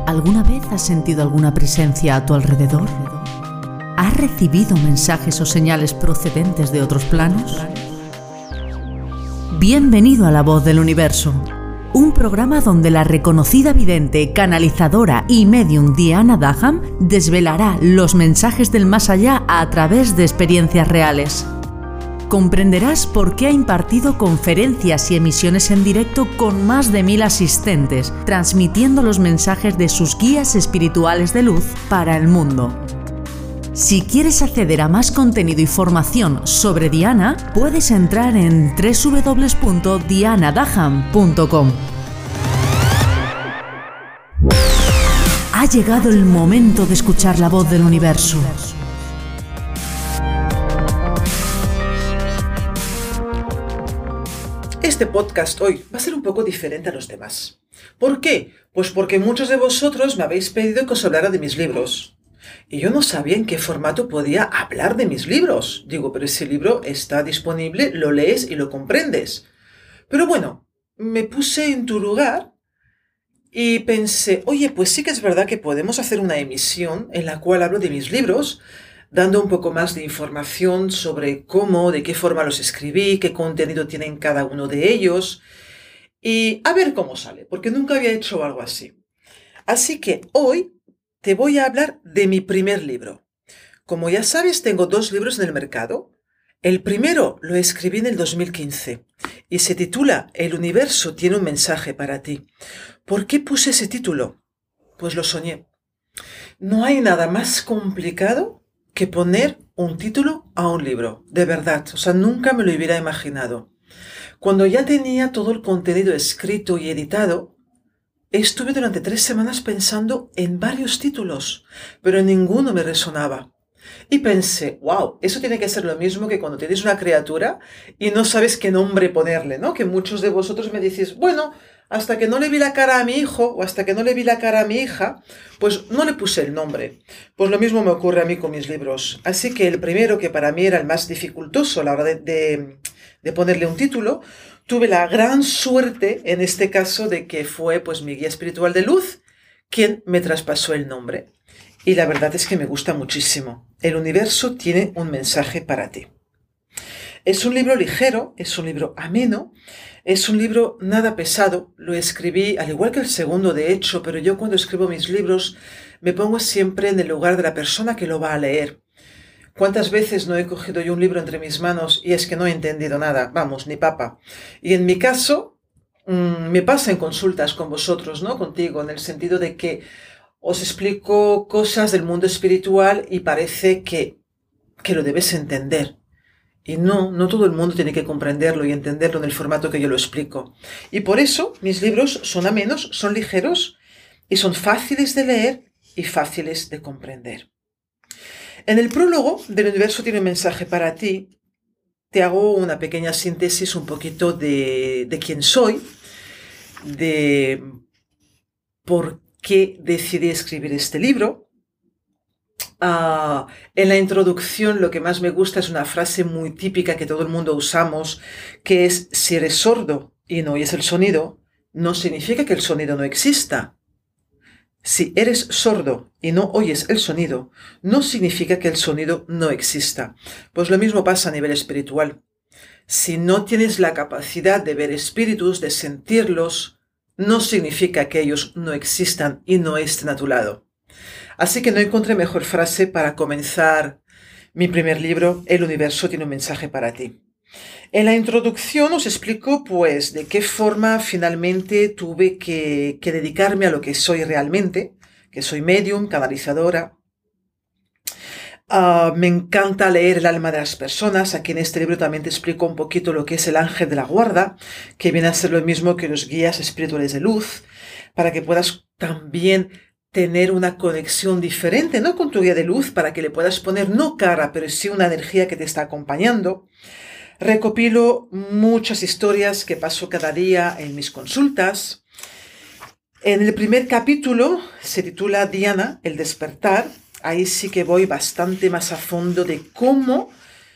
¿Alguna vez has sentido alguna presencia a tu alrededor? ¿Has recibido mensajes o señales procedentes de otros planos? Bienvenido a La Voz del Universo, un programa donde la reconocida vidente, canalizadora y medium Diana Daham desvelará los mensajes del más allá a través de experiencias reales. Comprenderás por qué ha impartido conferencias y emisiones en directo con más de 1000 asistentes, transmitiendo los mensajes de sus guías espirituales de luz para el mundo. Si quieres acceder a más contenido y formación sobre Diana, puedes entrar en www.dianadaham.com. Ha llegado el momento de escuchar la voz del universo. Este podcast hoy va a ser un poco diferente a los demás. ¿Por qué? Pues porque muchos de vosotros me habéis pedido que os hablara de mis libros. Y yo no sabía en qué formato podía hablar de mis libros. Digo, pero ese libro está disponible, lo lees y lo comprendes. Pero bueno, me puse en tu lugar y pensé, oye, pues sí que es verdad que podemos hacer una emisión en la cual hablo de mis libros, dando un poco más de información sobre cómo, de qué forma los escribí, qué contenido tienen cada uno de ellos, y a ver cómo sale, porque nunca había hecho algo así. Así que hoy te voy a hablar de mi primer libro. Como ya sabes, tengo 2 libros en el mercado. El primero lo escribí en el 2015 y se titula El universo tiene un mensaje para ti. ¿Por qué puse ese título? Pues lo soñé. No hay nada más complicado que poner un título a un libro, de verdad, o sea, nunca me lo hubiera imaginado. Cuando ya tenía todo el contenido escrito y editado, estuve durante 3 semanas pensando en varios títulos, pero ninguno me resonaba. Y pensé, wow, eso tiene que ser lo mismo que cuando tienes una criatura y no sabes qué nombre ponerle, ¿no? Que muchos de vosotros me decís, bueno, hasta que no le vi la cara a mi hijo o hasta que no le vi la cara a mi hija, pues no le puse el nombre. Pues lo mismo me ocurre a mí con mis libros. Así que el primero, que para mí era el más dificultoso a la hora de ponerle un título, tuve la gran suerte en este caso de que fue pues mi guía espiritual de luz quien me traspasó el nombre. Y la verdad es que me gusta muchísimo. El universo tiene un mensaje para ti. Es un libro ligero, es un libro ameno, es un libro nada pesado. Lo escribí, al igual que el segundo de hecho, pero yo cuando escribo mis libros me pongo siempre en el lugar de la persona que lo va a leer. ¿Cuántas veces no he cogido yo un libro entre mis manos y es que no he entendido nada? Vamos, ni papa. Y en mi caso, me pasa en consultas con vosotros, ¿no? Contigo, en el sentido de que os explico cosas del mundo espiritual y parece que lo debes entender. Y no todo el mundo tiene que comprenderlo y entenderlo en el formato que yo lo explico. Y por eso mis libros son amenos, son ligeros y son fáciles de leer y fáciles de comprender. En el prólogo del universo tiene un mensaje para ti. Te hago una pequeña síntesis un poquito de quién soy, de por qué decidí escribir este libro. En la introducción lo que más me gusta es una frase muy típica que todo el mundo usamos, que es: si eres sordo y no oyes el sonido, no significa que el sonido no exista. Si eres sordo y no oyes el sonido, no significa que el sonido no exista. Pues lo mismo pasa a nivel espiritual. Si no tienes la capacidad de ver espíritus, de sentirlos, no significa que ellos no existan y no estén a tu lado. Así que no encontré mejor frase para comenzar mi primer libro, El universo tiene un mensaje para ti. En la introducción os explico pues de qué forma finalmente tuve que dedicarme a lo que soy realmente, que soy medium, canalizadora. Me encanta leer el alma de las personas. Aquí en este libro también te explico un poquito lo que es el ángel de la guarda, que viene a ser lo mismo que los guías espirituales de luz, para que puedas también tener una conexión diferente, ¿no? Con tu guía de luz, para que le puedas poner no cara, pero sí una energía que te está acompañando. Recopilo muchas historias que paso cada día en mis consultas. En el primer capítulo se titula Diana, el despertar. Ahí sí que voy bastante más a fondo de cómo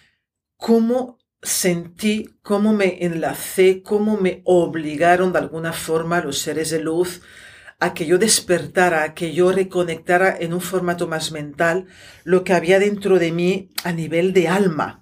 sentí, cómo me enlacé, cómo me obligaron de alguna forma los seres de luz a que yo despertara, a que yo reconectara en un formato más mental lo que había dentro de mí a nivel de alma.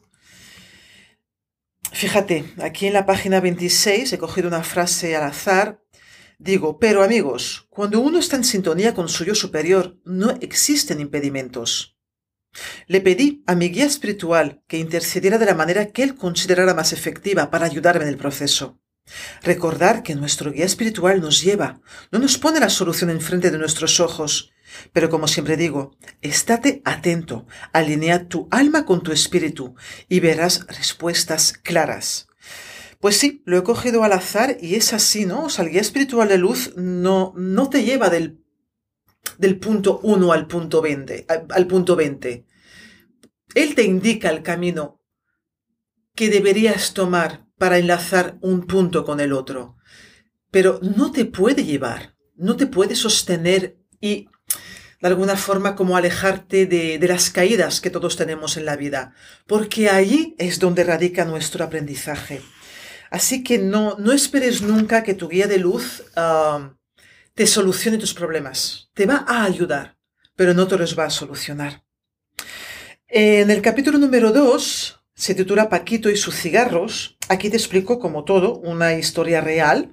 Fíjate, aquí en la página 26 he cogido una frase al azar. Digo, pero amigos, cuando uno está en sintonía con su yo superior, no existen impedimentos. Le pedí a mi guía espiritual que intercediera de la manera que él considerara más efectiva para ayudarme en el proceso. Recordar que nuestro guía espiritual nos lleva, no nos pone la solución enfrente de nuestros ojos. Pero como siempre digo, estate atento, alinea tu alma con tu espíritu y verás respuestas claras. Pues sí, lo he cogido al azar y es así, ¿no? O sea, el guía espiritual de luz no te lleva del punto 1 al punto 20, al punto 20. Él te indica el camino que deberías tomar para enlazar un punto con el otro. Pero no te puede llevar, no te puede sostener y de alguna forma como alejarte de las caídas que todos tenemos en la vida, porque allí es donde radica nuestro aprendizaje. Así que no esperes nunca que tu guía de luz te solucione tus problemas. Te va a ayudar, pero no te los va a solucionar. En el capítulo número 2, se titula Paquito y sus cigarros. Aquí te explico, como todo, una historia real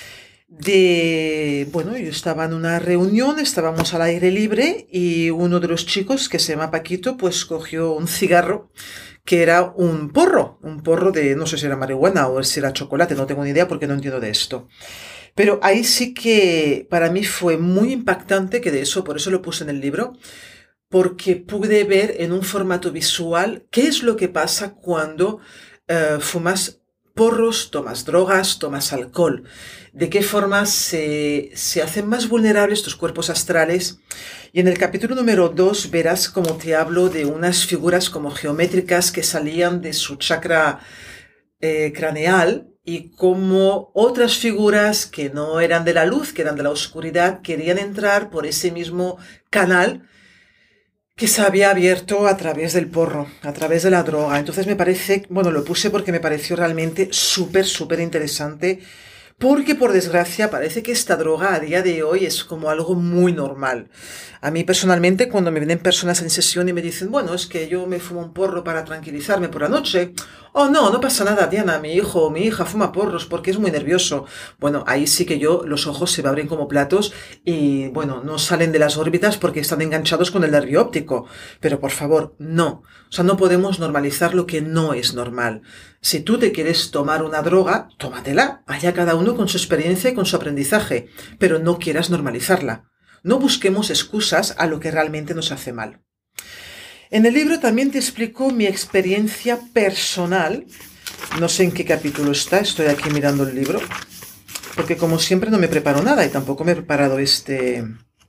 yo estaba en una reunión, estábamos al aire libre y uno de los chicos, que se llama Paquito, pues cogió un cigarro que era un porro de, no sé si era marihuana o si era chocolate, no tengo ni idea porque no entiendo de esto. Pero ahí sí que para mí fue muy impactante, por eso lo puse en el libro, porque pude ver en un formato visual qué es lo que pasa cuando fumas porros, tomas drogas, tomas alcohol, de qué forma se hacen más vulnerables tus cuerpos astrales. Y en el capítulo número 2 verás cómo te hablo de unas figuras como geométricas que salían de su chakra craneal y cómo otras figuras que no eran de la luz, que eran de la oscuridad, querían entrar por ese mismo canal que se había abierto a través del porro, a través de la droga. Entonces lo puse porque me pareció realmente súper interesante, porque por desgracia parece que esta droga a día de hoy es como algo muy normal. A mí personalmente, cuando me vienen personas en sesión y me dicen, bueno, es que yo me fumo un porro para tranquilizarme por la noche. Oh, no pasa nada, Diana, mi hijo o mi hija fuma porros porque es muy nervioso. Bueno, ahí sí que los ojos se me abren como platos y, no salen de las órbitas porque están enganchados con el nervio óptico. Pero por favor, no. O sea, no podemos normalizar lo que no es normal. Si tú te quieres tomar una droga, tómatela. Allá cada uno con su experiencia y con su aprendizaje. Pero no quieras normalizarla. No busquemos excusas a lo que realmente nos hace mal. En el libro también te explico mi experiencia personal. No sé en qué capítulo está, estoy aquí mirando el libro. Porque como siempre no me preparo nada y tampoco me he preparado este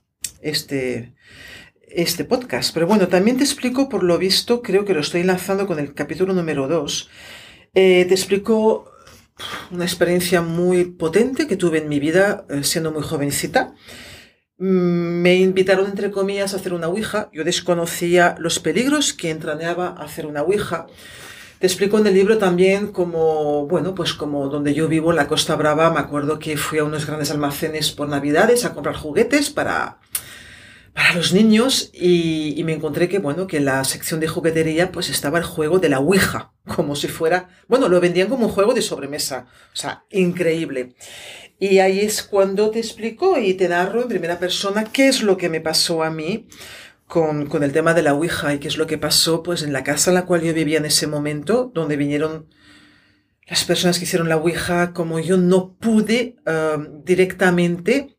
podcast. Pero bueno, también te explico, por lo visto, creo que lo estoy enlazando con el capítulo número 2. Te explico una experiencia muy potente que tuve en mi vida siendo muy jovencita. Me invitaron, entre comillas, a hacer una ouija. Yo desconocía los peligros que entrañaba hacer una ouija. Te explico en el libro también como donde yo vivo, en la Costa Brava, me acuerdo que fui a unos grandes almacenes por Navidades a comprar juguetes para los niños y me encontré que en la sección de juguetería pues estaba el juego de la ouija, como si fuera, lo vendían como un juego de sobremesa, o sea, increíble. Y ahí es cuando te explico y te narro en primera persona qué es lo que me pasó a mí con el tema de la ouija y qué es lo que pasó pues en la casa en la cual yo vivía en ese momento, donde vinieron las personas que hicieron la ouija. Como yo no pude directamente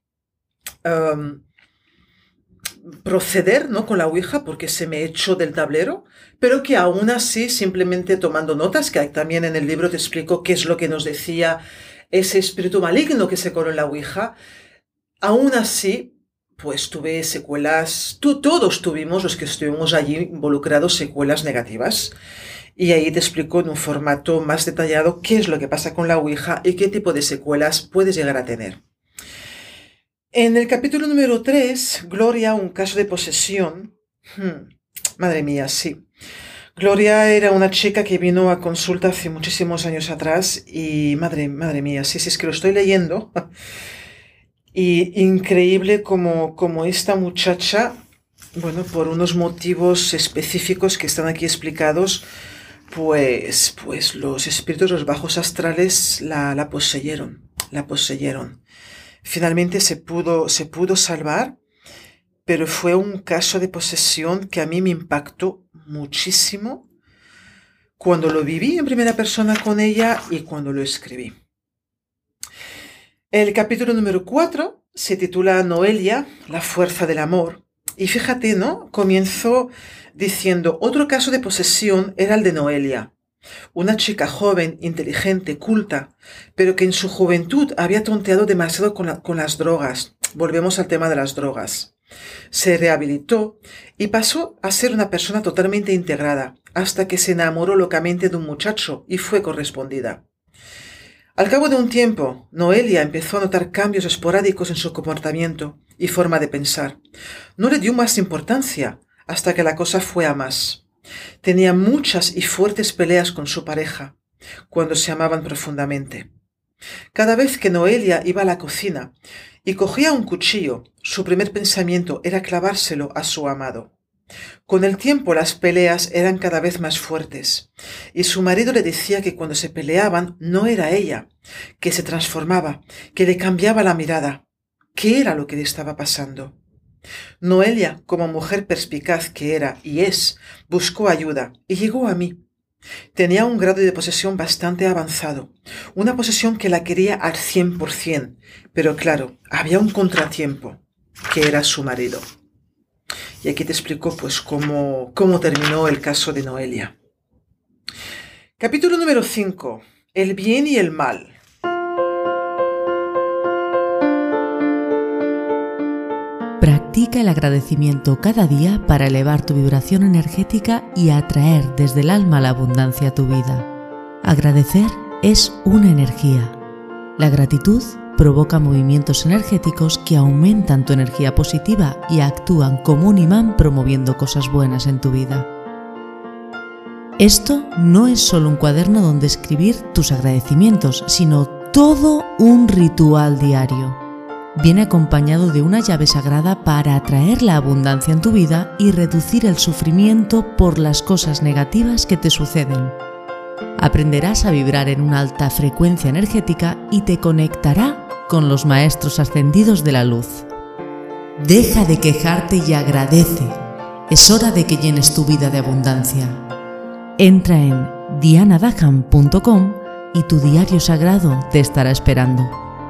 proceder, ¿no?, con la ouija porque se me echó del tablero, pero que aún así, simplemente tomando notas, que también en el libro te explico qué es lo que nos decía ese espíritu maligno que se coló en la ouija, aún así pues tuve secuelas. Todos tuvimos, los que estuvimos allí involucrados, secuelas negativas. Y ahí te explico en un formato más detallado qué es lo que pasa con la ouija y qué tipo de secuelas puedes llegar a tener. En el capítulo número 3, Gloria, un caso de posesión. Madre mía, sí. Gloria era una chica que vino a consulta hace muchísimos años atrás y madre mía, sí, es que lo estoy leyendo. Y increíble como esta muchacha, bueno, por unos motivos específicos que están aquí explicados, pues los espíritus, los bajos astrales la poseyeron, la poseyeron. Finalmente se pudo salvar, pero fue un caso de posesión que a mí me impactó muchísimo cuando lo viví en primera persona con ella y cuando lo escribí. El capítulo número 4 se titula Noelia, la fuerza del amor. Y fíjate, ¿no? Comienzo diciendo, otro caso de posesión era el de Noelia, una chica joven, inteligente, culta, pero que en su juventud había tonteado demasiado con las drogas. Volvemos al tema de las drogas. Se rehabilitó y pasó a ser una persona totalmente integrada, hasta que se enamoró locamente de un muchacho y fue correspondida. Al cabo de un tiempo, Noelia empezó a notar cambios esporádicos en su comportamiento y forma de pensar. No le dio más importancia hasta que la cosa fue a más. Tenía muchas y fuertes peleas con su pareja, cuando se amaban profundamente. Cada vez que Noelia iba a la cocina y cogía un cuchillo, su primer pensamiento era clavárselo a su amado. Con el tiempo las peleas eran cada vez más fuertes, y su marido le decía que cuando se peleaban no era ella, que se transformaba, que le cambiaba la mirada. ¿Qué era lo que le estaba pasando? Noelia, como mujer perspicaz que era y es, buscó ayuda y llegó a mí. Tenía un grado de posesión bastante avanzado, una posesión que la quería al 100%, pero claro, había un contratiempo, que era su marido. Y aquí te explico pues cómo terminó el caso de Noelia. Capítulo número 5. El bien y el mal. Practica el agradecimiento cada día para elevar tu vibración energética y atraer desde el alma la abundancia a tu vida. Agradecer es una energía. La gratitud provoca movimientos energéticos que aumentan tu energía positiva y actúan como un imán promoviendo cosas buenas en tu vida. Esto no es solo un cuaderno donde escribir tus agradecimientos, sino todo un ritual diario. Viene acompañado de una llave sagrada para atraer la abundancia en tu vida y reducir el sufrimiento por las cosas negativas que te suceden. Aprenderás a vibrar en una alta frecuencia energética y te conectará con los maestros ascendidos de la luz. Deja de quejarte y agradece. Es hora de que llenes tu vida de abundancia. Entra en dianadahan.com y tu diario sagrado te estará esperando.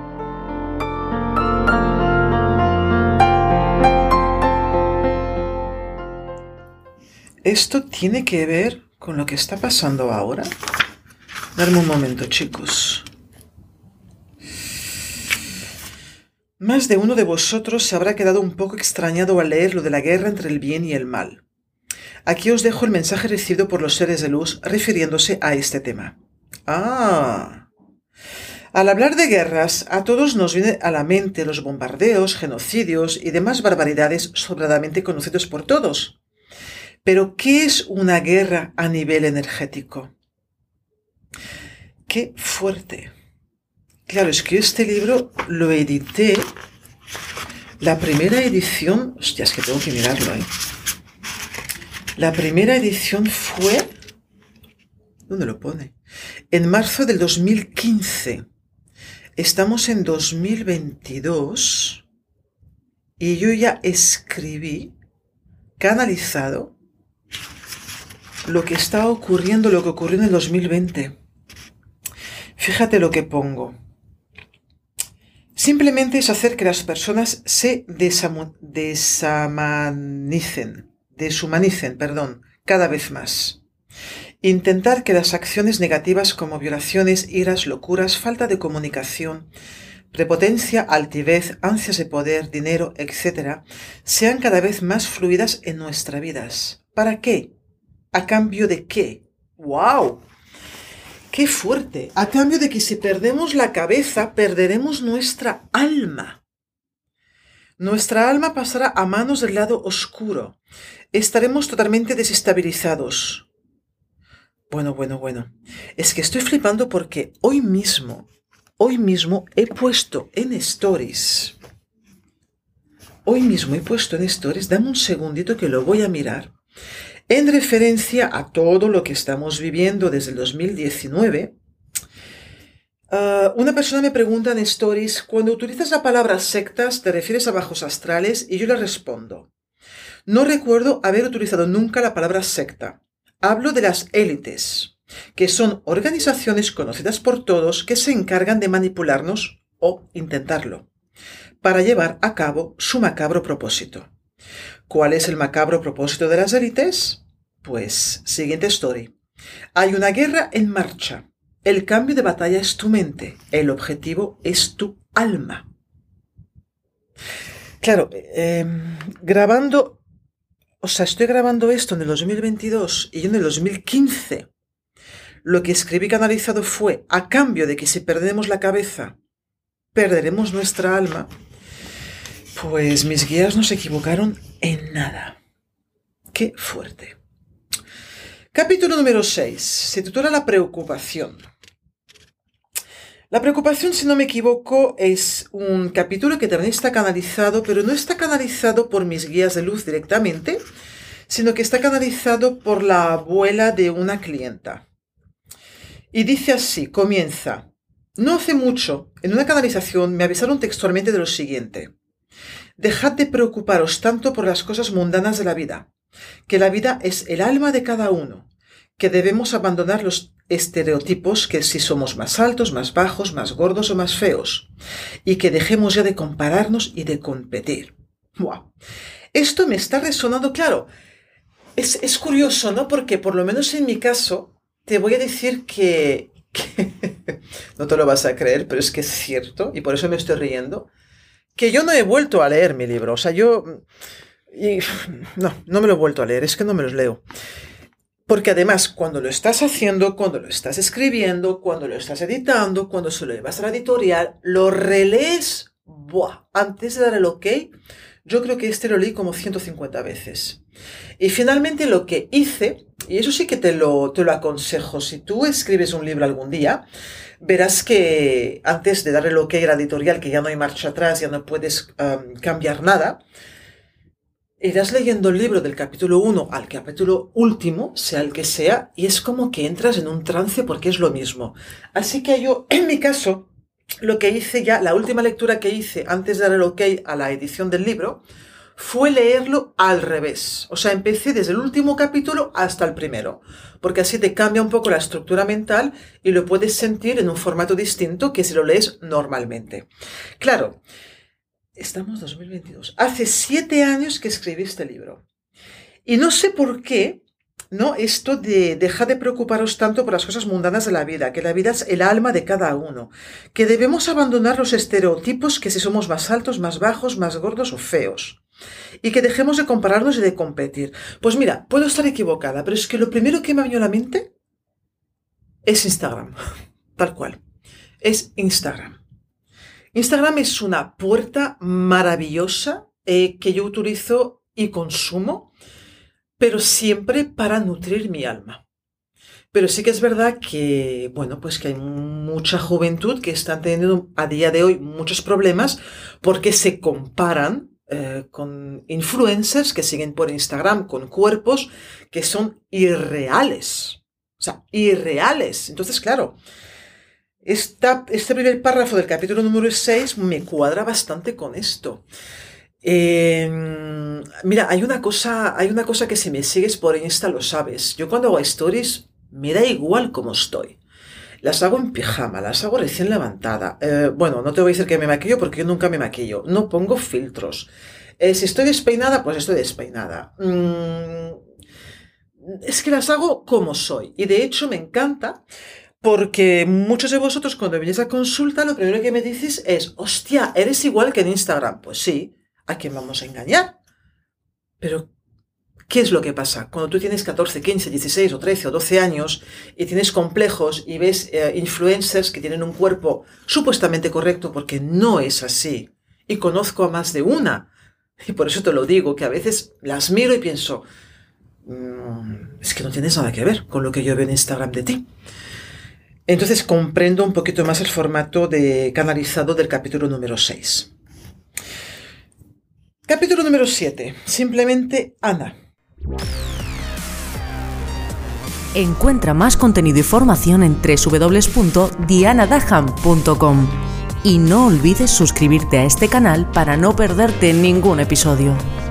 ¿Esto tiene que ver con lo que está pasando ahora? Dame un momento, chicos. Más de uno de vosotros se habrá quedado un poco extrañado al leer lo de la guerra entre el bien y el mal. Aquí os dejo el mensaje recibido por los seres de luz refiriéndose a este tema. Al hablar de guerras, a todos nos viene a la mente los bombardeos, genocidios y demás barbaridades sobradamente conocidos por todos. Pero, ¿qué es una guerra a nivel energético? ¡Qué fuerte! Claro, es que este libro lo edité, la primera edición, hostia, es que tengo que mirarlo, La primera edición fue, ¿dónde lo pone? En marzo del 2015. Estamos en 2022 y yo ya escribí, canalizado, lo que está ocurriendo, lo que ocurrió en el 2020. Fíjate lo que pongo. Simplemente es hacer que las personas se deshumanicen, cada vez más. Intentar que las acciones negativas como violaciones, iras, locuras, falta de comunicación, prepotencia, altivez, ansias de poder, dinero, etc., sean cada vez más fluidas en nuestras vidas. ¿Para qué? ¿A cambio de qué? ¡Wow! ¡Qué fuerte! A cambio de que si perdemos la cabeza, perderemos nuestra alma. Nuestra alma pasará a manos del lado oscuro. Estaremos totalmente desestabilizados. Bueno. Es que estoy flipando porque hoy mismo he puesto en stories hoy mismo he puesto en Stories, dame un segundito que lo voy a mirar, en referencia a todo lo que estamos viviendo desde el 2019. Una persona me pregunta en Stories, cuando utilizas la palabra sectas, ¿te refieres a bajos astrales? Y yo le respondo, no recuerdo haber utilizado nunca la palabra secta. Hablo de las élites, que son organizaciones conocidas por todos que se encargan de manipularnos o intentarlo, para llevar a cabo su macabro propósito. ¿Cuál es el macabro propósito de las élites? Pues, siguiente story. Hay una guerra en marcha. El cambio de batalla es tu mente. El objetivo es tu alma. Claro, estoy grabando esto en el 2022 y yo en el 2015 lo que escribí canalizado fue, a cambio de que si perdemos la cabeza, perderemos nuestra alma. Pues mis guías no se equivocaron en nada. ¡Qué fuerte! Capítulo número 6. Se titula La preocupación. La preocupación, si no me equivoco, es un capítulo que también está canalizado, pero no está canalizado por mis guías de luz directamente, sino que está canalizado por la abuela de una clienta. Y dice así, comienza. No hace mucho, en una canalización, me avisaron textualmente de lo siguiente. Dejad de preocuparos tanto por las cosas mundanas de la vida, que la vida es el alma de cada uno, que debemos abandonar los estereotipos, que si somos más altos, más bajos, más gordos o más feos, y que dejemos ya de compararnos y de competir. ¡Wow! Esto me está resonando, claro. Es curioso, ¿no? Porque por lo menos en mi caso, te voy a decir que no te lo vas a creer, pero es que es cierto, y por eso me estoy riendo, que yo no he vuelto a leer mi libro. O sea, no me lo he vuelto a leer, es que no me los leo. Porque además, cuando lo estás haciendo, cuando lo estás escribiendo, cuando lo estás editando, cuando se lo llevas a la editorial, lo relees, ¡buah! Antes de dar el ok, yo creo que lo leí como 150 veces. Y finalmente lo que hice, y eso sí que te lo aconsejo, si tú escribes un libro algún día, verás que antes de dar el ok a la editorial, que ya no hay marcha atrás, ya no puedes cambiar nada, irás leyendo el libro del capítulo 1 al capítulo último, sea el que sea, y es como que entras en un trance porque es lo mismo. Así que yo, en mi caso, lo que hice ya, la última lectura que hice antes de dar el ok a la edición del libro, fue leerlo al revés. O sea, empecé desde el último capítulo hasta el primero, porque así te cambia un poco la estructura mental y lo puedes sentir en un formato distinto que si lo lees normalmente. Claro, estamos en 2022. Hace 7 años que escribí este libro. Y no sé por qué, ¿no? Esto de dejar de preocuparos tanto por las cosas mundanas de la vida, que la vida es el alma de cada uno, que debemos abandonar los estereotipos, que si somos más altos, más bajos, más gordos o feos, y que dejemos de compararnos y de competir. Pues mira, puedo estar equivocada, pero es que lo primero que me vino a la mente es Instagram, tal cual, es Instagram. Instagram es una puerta maravillosa que yo utilizo y consumo, pero siempre para nutrir mi alma. Pero sí que es verdad que, bueno, pues que hay mucha juventud que está teniendo a día de hoy muchos problemas porque se comparan con influencers que siguen por Instagram con cuerpos que son irreales. O sea, irreales. Entonces, claro, este primer párrafo del capítulo número 6 me cuadra bastante con esto. Mira, hay una cosa que si me sigues por Insta lo sabes. Yo cuando hago stories me da igual cómo estoy. Las hago en pijama, las hago recién levantada. Bueno, no te voy a decir que me maquillo porque yo nunca me maquillo. No pongo filtros. Si estoy despeinada, pues estoy despeinada. Es que las hago como soy. Y de hecho me encanta porque muchos de vosotros cuando venís a consulta lo primero que me dices es, hostia, eres igual que en Instagram. Pues sí, ¿a quién vamos a engañar? Pero ¿qué es lo que pasa? Cuando tú tienes 14, 15, 16 o 13 o 12 años y tienes complejos y ves influencers que tienen un cuerpo supuestamente correcto porque no es así. Y conozco a más de una. Y por eso te lo digo, que a veces las miro y pienso, es que no tienes nada que ver con lo que yo veo en Instagram de ti. Entonces comprendo un poquito más el formato canalizado del capítulo número 6. Capítulo número 7. Simplemente Ana. Encuentra más contenido y formación en www.dianadaham.com y no olvides suscribirte a este canal para no perderte ningún episodio.